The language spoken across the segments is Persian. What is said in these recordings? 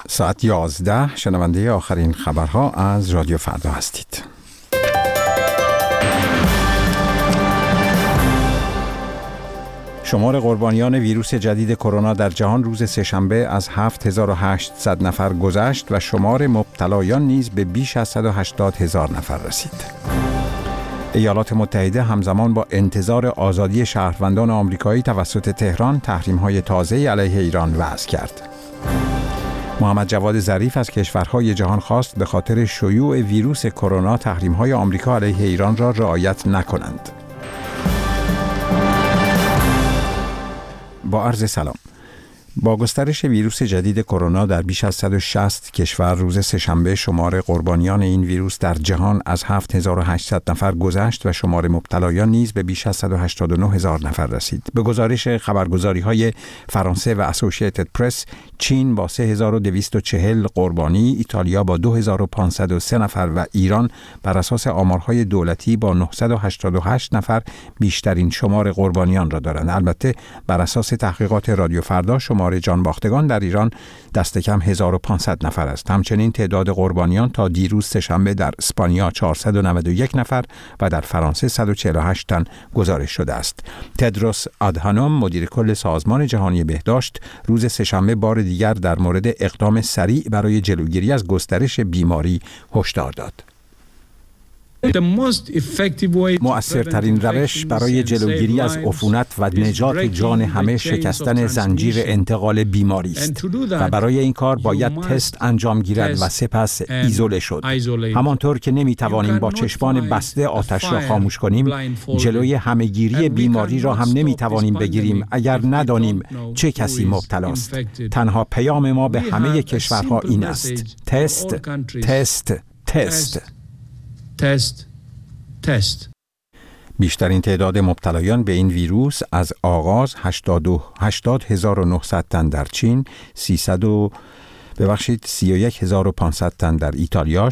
ساعت 11 شنونده آخرین خبرها از رادیو فردا هستید. شمار قربانیان ویروس جدید کرونا در جهان روز سه‌شنبه از 7800 نفر گذشت و شمار مبتلایان نیز به بیش از 180,000 نفر رسید. ایالات متحده همزمان با انتظار آزادی شهروندان آمریکایی توسط تهران تحریم‌های تازه‌ای علیه ایران وضع کرد. محمد جواد ظریف از کشورهای جهان خواست به خاطر شیوع ویروس کرونا تحریم‌های آمریکا علیه ایران را رعایت نکنند. با عرض سلام. با گسترش ویروس جدید کرونا در بیش از 160 کشور روز سه‌شنبه شمار قربانیان این ویروس در جهان از 7800 نفر گذشت و شمار مبتلایان نیز به بیش از 189,000 نفر رسید. به گزارش خبرگزاری‌های فرانسه و اسوسییتد پرس، چین با 3240 قربانی، ایتالیا با 2503 نفر و ایران بر اساس آمارهای دولتی با 988 نفر بیشترین شمار قربانیان را دارند. البته بر اساس تحقیقات رادیو فردا شمار جان باختگان در ایران دست کم 1500 نفر است. همچنین تعداد قربانیان تا دیروز سه‌شنبه در اسپانیا 491 نفر و در فرانسه 148 تن گزارش شده است. تدروس آدهانوم مدیر کل سازمان جهانی بهداشت روز سه‌شنبه بار دیگر در مورد اقدام سریع برای جلوگیری از گسترش بیماری هشدار داد. مؤثرترین روش برای جلوگیری از عفونت و نجات جان همه شکستن زنجیر انتقال بیماری است و برای این کار باید تست انجام گیرد و سپس ایزوله شد. همانطور که نمیتوانیم با چشمان بسته آتش را خاموش کنیم، جلوی همهگیری بیماری را هم نمیتوانیم بگیریم اگر ندانیم چه کسی مبتلاست. تنها پیام ما به همه کشورها این است: تست، تست، تست. تست. بیشترین تعداد مبتلایان به این ویروس از آغاز 80,900 تن در چین، 31,500 تن در ایتالیا،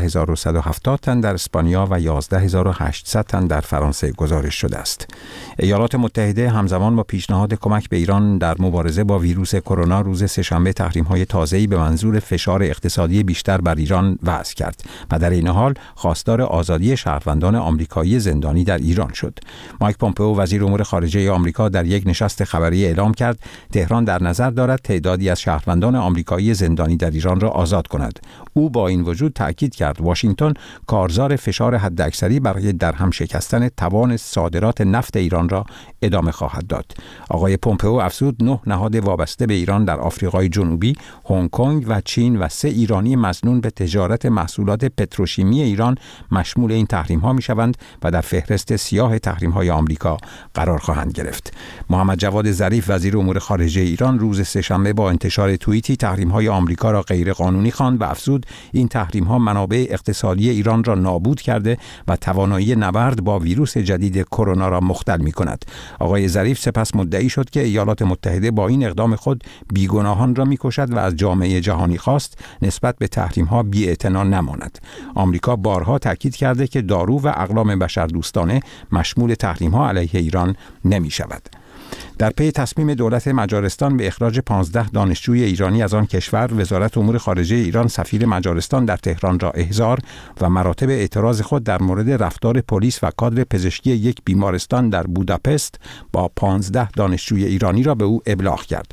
16,170 تن در اسپانیا و 11,800 تن در فرانسه گزارش شده است. ایالات متحده همزمان با پیشنهاد کمک به ایران در مبارزه با ویروس کرونا روز سه‌شنبه تحریم‌های تازه‌ای به منظور فشار اقتصادی بیشتر بر ایران وضع کرد و در این حال خواستار آزادی شهروندان آمریکایی زندانی در ایران شد. مایک پومپئو وزیر امور خارجه آمریکا در یک نشست خبری اعلام کرد تهران در نظر دارد تعدادی از شهروندان آمریکایی زندانی در ایران را آزاد کند. او با این وجود تأکید کرد واشنگتن کارزار فشار حداکثری برای درهم شکستن توان صادرات نفت ایران را ادامه خواهد داد. آقای پومپئو افزود 9 نهاد وابسته به ایران در آفریقای جنوبی، هنگ کنگ و چین و 3 ایرانی مظنون به تجارت محصولات پتروشیمی ایران مشمول این تحریم‌ها می‌شوند و در فهرست سیاه تحریم‌های آمریکا قرار خواهند گرفت. محمد جواد ظریف وزیر امور خارجه ایران روز سه‌شنبه با انتشار توییتی تحریم‌های آمریکا را غیر قانونی خواند و افزود این تحریم‌ها منابع اقتصادی ایران را نابود کرده و توانایی نبرد با ویروس جدید کرونا را مختل می‌کند. آقای ظریف سپس مدعی شد که ایالات متحده با این اقدام خود بیگناهان را می‌کشد و از جامعه جهانی خواست نسبت به تحریم‌ها بی‌اعتنا نماند. آمریکا بارها تاکید کرده که دارو و اقلام بشردوستانه مشمول تحریم‌ها علیه ایران نمی‌شود. در پی تصمیم دولت مجارستان به اخراج 15 دانشجوی ایرانی از آن کشور، وزارت امور خارجه ایران سفیر مجارستان در تهران را احضار و مراتب اعتراض خود در مورد رفتار پلیس و کادر پزشکی یک بیمارستان در بوداپست با 15 دانشجوی ایرانی را به او ابلاغ کرد.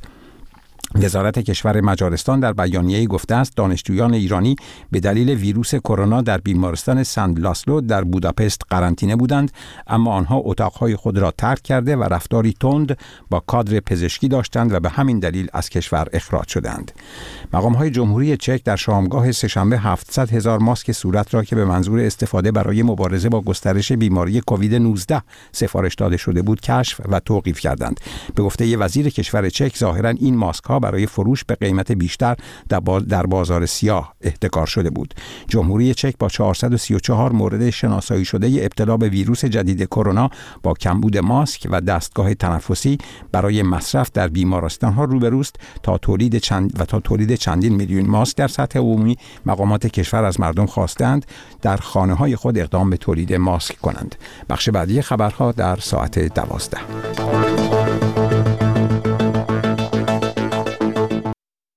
وزارت کشور مجارستان در بیانیه‌ای گفته است دانشجویان ایرانی به دلیل ویروس کرونا در بیمارستان سنت لاسلو در بوداپست قرنطینه بودند، اما آنها اتاقهای خود را ترک کرده و رفتاری تند با کادر پزشکی داشتند و به همین دلیل از کشور اخراج شدند. مقام‌های جمهوری چک در شامگاه سه‌شنبه 700,000 ماسک صورت را که به منظور استفاده برای مبارزه با گسترش بیماری کووید 19 سفارش داده شده بود کشف و توقیف کردند. به گفته وزیر کشور چک ظاهراً این ماسک‌ها برای فروش به قیمت بیشتر در بازار سیاه احتکار شده بود. جمهوری چک با 434 مورد شناسایی شده ابتلا به ویروس جدید کرونا با کمبود ماسک و دستگاه تنفسی برای مصرف در بیمارستان‌ها روبروست تا تولید چندین میلیون ماسک در سطح عمومی. مقامات کشور از مردم خواستند در خانه‌های خود اقدام به تولید ماسک کنند. بخش بعدی خبرها در ساعت 12.